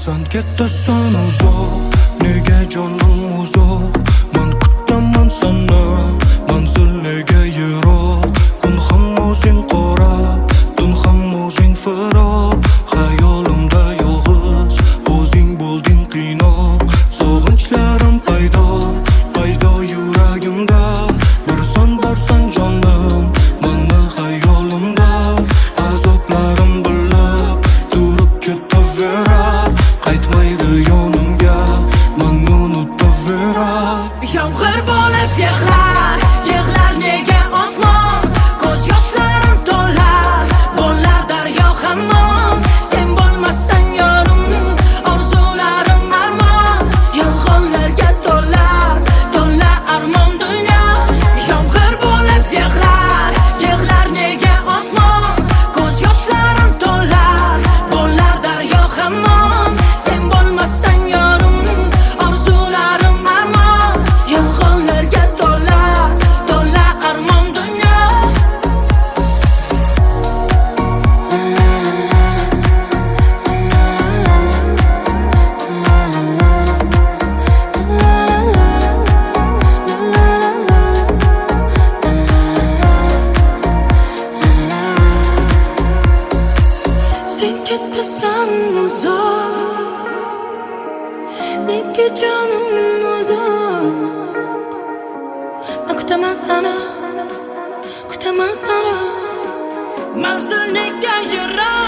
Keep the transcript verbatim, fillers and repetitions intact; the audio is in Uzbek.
Sen ketasan uzoq, nega jonim uzoq? Men kutaman seni, manzil nega yiroq? Kun ham o'zing qora, tun ham o'zing firoq. Xayolimda yolg'iz, o'zing bo'lding qiynoq. Sog'inchlarim paydo, paydo yuragimda. Borsan, borsan jonim, meni xayolimda. Azoblarim bilib, turib ketaveradi. Qaytmaydi yonimga, meni unutaveradi. Yomg'ir bo'lib yig'lar, yig'lar nega osmon? Ko'z yoshlarim to'lar, bo'lar daryo hamon. Sen bo'lmassan yorim, orzularim armon. Yolg'onlarga to'lar, to'la armon dunyo. Yomg'ir bo'lib yig'lar, yig'lar nega osmon? Ko'z yoshlarim to'lar, bo'lar daryo hamon. Sen bo'lmassan yorim, orzularim armon. Yolg'onlarga to'lar, to'la armon dunyo. Sen ketasan uzoq, nega jonim uzoq? Men kutaman seni, kutaman seni, manzil nega yiroq?